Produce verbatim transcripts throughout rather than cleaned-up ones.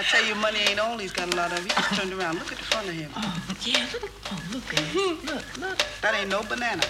tell you money ain't all he's got a lot of. He just turned around. Look at the front of him. Oh, yeah, look. Oh, look, mm-hmm. look, look. That ain't no banana.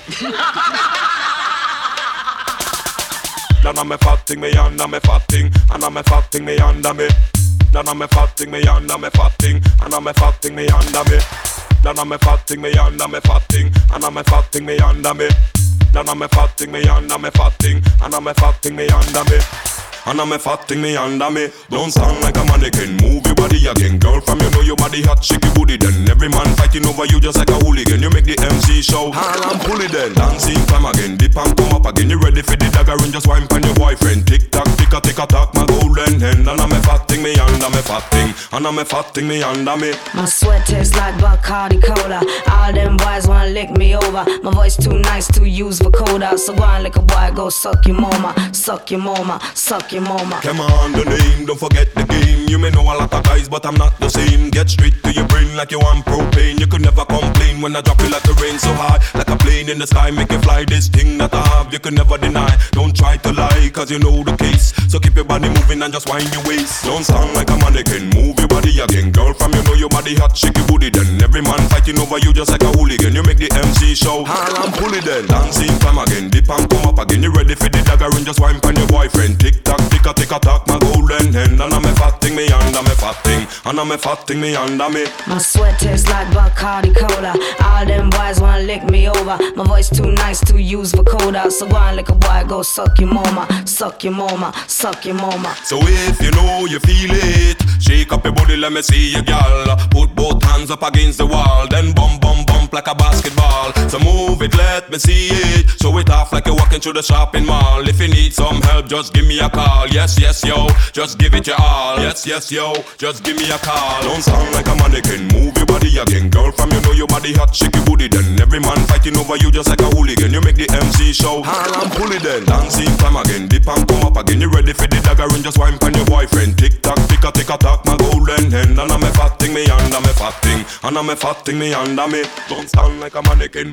None of me fat thing, me under me fat thing, and I'm me fat thing, me under me. None of me fat thing, me under me fat thing, and I'm me fat thing, me under me. None of me fat thing, me under me fat thing, and I'm me fat thing, me under me. None of me fat thing, me under me fat thing, and I'm me fat thing, me under me. And I'm a fat thing me under me. Don't sound like a mannequin. Move your body again. Girl from you know your body hot, shake your booty then. Every man fighting over you just like a hooligan. You make the M C show. Hall and pull it then. Dancing time again. Dip and come up again. You ready for the dagger and just wine on your boyfriend. Tick tock, tick a tick a tock, my golden hen. And I'm a fat thing me under me fat thing. And I'm a fat thing me under me. My sweat tastes like Bacardi Cola. All them boys wanna lick me over. My voice too nice to use vocoder. So go on like a boy, go suck your mama. Suck your mama, suck your mama. Come on, the name, don't forget the game. You may know a lot of guys, but I'm not the same. Get straight to your brain like you want propane. You could never complain when I drop you like the rain so high. Like a plane in the sky, make you fly. This thing that I have, you could never deny. Don't try to lie, cause you know the case. So keep your body moving and just wind your waist. Don't sound like a mannequin, move your body again. Girl from you know your body hot, shake your booty then. Every man fighting over you just like a hooligan. You make the M C show, hall and pull it then. Dancing time again, dip and come up again. You ready for the dagger and just wine on your boyfriend. Tick tock, tick a tick a tock, my golden hen. And I'm a fat thing, me under me fat thing. And I'm a fat thing, me under me. My sweat tastes like Bacardi Cola. All them boys wanna lick me over. My voice too nice to use vocoder. So go on like a boy, go suck your mama. Suck your mama, suck your mama. So if you know you feel it, shake up your body, let me see you, girl. Put both hands up against the wall, then bump, bump, bump like a basketball. So move it, let me see it. Show it off like you're walking through the shopping mall. If you need some help, just give me a call. Yes, yes, yo, just give it your all. Yes, yes, yo, just give me a call. Don't sound like a mannequin, move your body again. Girl from you know your body hot, shake your booty then. Every man fighting over you just like a hooligan. You make the M C show, hall and pull it then. Dancing time again, dip and come up again. You ready for the dagger and just wine on your boyfriend. Tick tock, tick a tick a tock, my golden hen. And I'm a fat thing, me under me fat thing. And I'm a fat thing, me under me. Don't sound like a mannequin,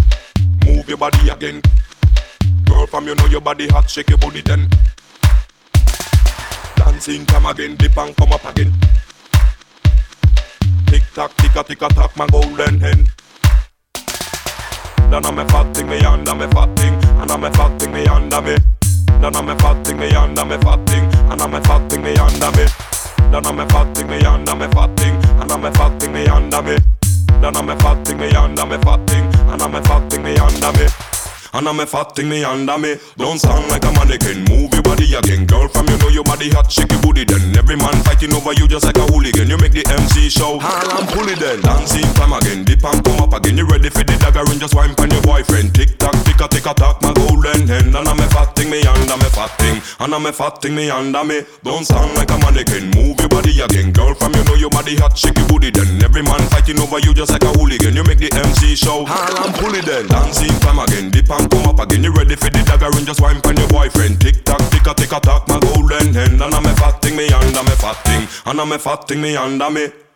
move your body again. Girl from you know your body hot, shake your booty then. Dancing time again, dip and come up again. Tick tock, tick a tick a tock, my golden hen. Then I'm a fat thing, me under me fat thing. And I'm a fat thing, me under me. Then I'm a fat thing, me under me fat thing. And I'm a fat thing, me under me. Then I'm a fat thing, me under me fat thing. And I'm a fat thing, me under me. Then I'm a fat thing, me under me fat thing. And I'm a fat thing, me under me. And I'm a fat thing, me under me. Don't sound like a mannequin, move your body again. Girl from you know your body hot, shake your booty then. Every man fighting over you just like a hooligan. You make the M C show, hall and pull it then. Dancing time again, dip and come up again. You ready for the dagger and just wine on your boyfriend. Tick tock, tick a tick a tock, my golden hen. And I'm a fat thing, me under me fat thing. And I'm a fat thing, me under me. Don't sound like a mannequin, move your body again. Girl from you know your body hot, shake your booty then. Every man fighting over you just like a hooligan. You make the M C show, hall and pull it then. Dancing time again, dip and come up again. You ready for the dagger and just wine on your boyfriend. Tick tock, tick a tick a tock, my golden hen. And I'm a fat thing, me under me fat thing. And I'm a fat thing, me under me.